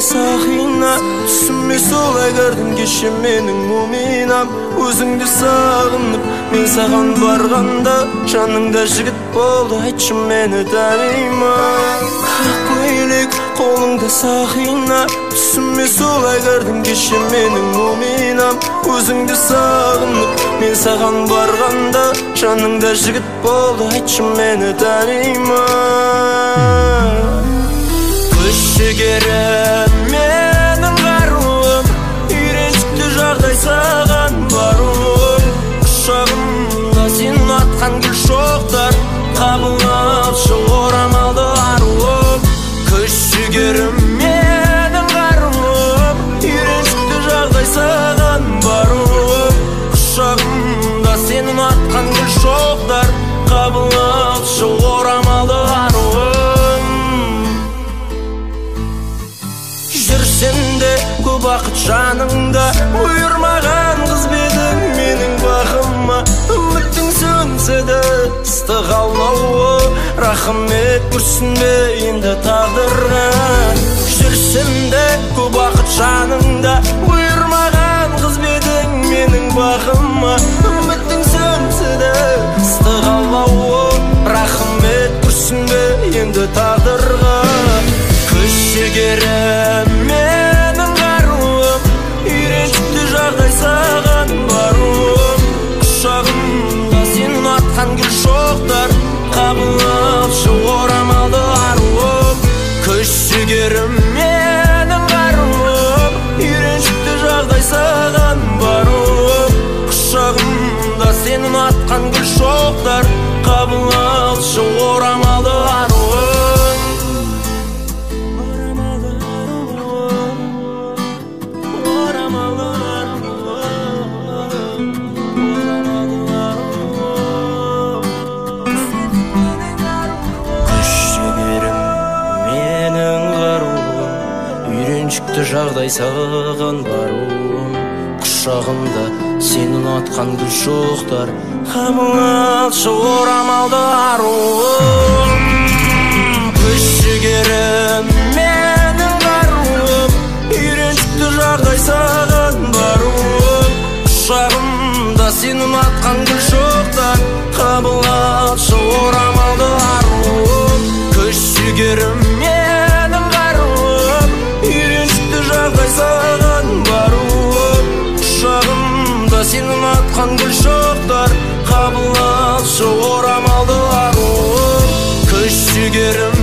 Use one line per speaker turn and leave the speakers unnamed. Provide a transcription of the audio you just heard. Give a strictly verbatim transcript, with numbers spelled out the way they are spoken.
сақина, түсіме солай кірдің кеше менің муминам. Өзіңді сағынып мен саған барғанда, жаныңда жігіт болды, айтшы мені танима. Ақ көйлек қолыңда сақина, түсіме солай кірдің кеше менің муминам. Өзіңді сағынып мен саған барғанда, жаныңда жігіт болды, айтшы мені танима. Күш жігерім менің қаруым, үйреншікті жағдай саған баруым. Құшағымда сен атқан гүл шоқтар, қабылапшы орамалды аруым. Күш жігерім менің қаруым, үйреншікті жағдай саған баруым. Құшағымда сен атқан гүл шоқтар, қабылапшы орамалды аруым. Жүрсенде көп бақыт жаныңда, бұйырмаған қыз бедің менің бақыма. Үміттің сөнсе де ыстық аулауы, рахмет күрсінбе енді тағдырға. Жүрсенде көп бақыт жаныңда, бұйырмаған қыз бедің менің бақыма. Үміттің сөнсе де ыстық аулауы, рахмет күрсінбе енді тағдырға. Күш жігерім менің қаруым, үйреншікті жағдай саған баруым. Құшағымда сен атқан гүл шоқтар, қабылапшы орамалды аруым. Күш жігерім менің қаруым, үйреншікті жағдай саған баруым. Құшағымда сен атқан гүл шоқтар, қабылапшы орамалды аруым. Үйреншікті жағдай саған баруым. Құшағымда сен ұнатқан гүл шоқтар, қабылапшы орамалды аруым. Күш жігерім менің қаруым, үйреншікті жағдай саған баруым. Құшағымда сен ұнатқан гүл шоқтар, қабылапшы орамалды аруым. Күш жігерім менің қаруым, үйреншікті жағдай саған баруым. Құшағымда сен ұнатқан гүл шоқтар, қабылапшы орамалды аруым. Күш жігерім